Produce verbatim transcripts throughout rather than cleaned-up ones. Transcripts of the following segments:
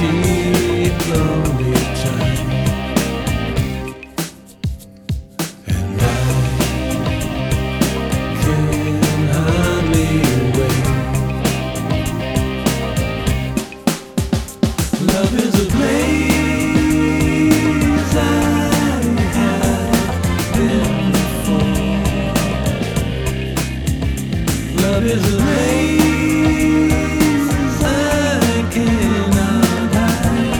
deep, lonely time, and I can hardly wait. Love is a place I have been before. Love is a place I cannot hide.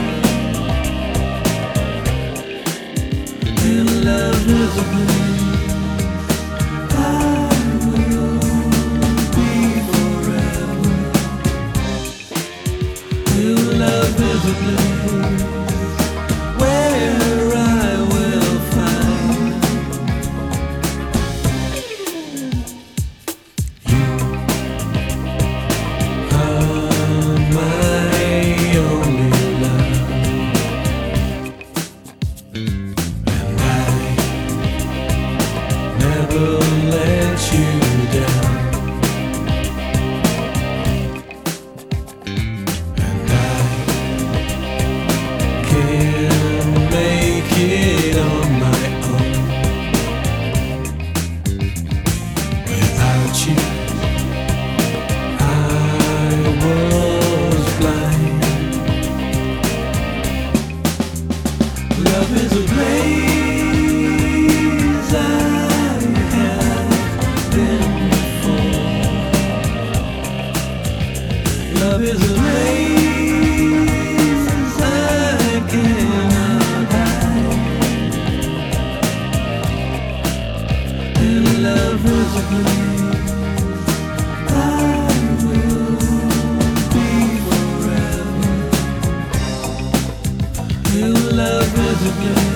And love is a place I will be forever. And love is a place where I will find you are my only love, and I never let you down, and I can make it on my own. Without you I was blind. Love is a place I have been before. Love is a place I cannot hide. And love is a place I will be forever. And love is a place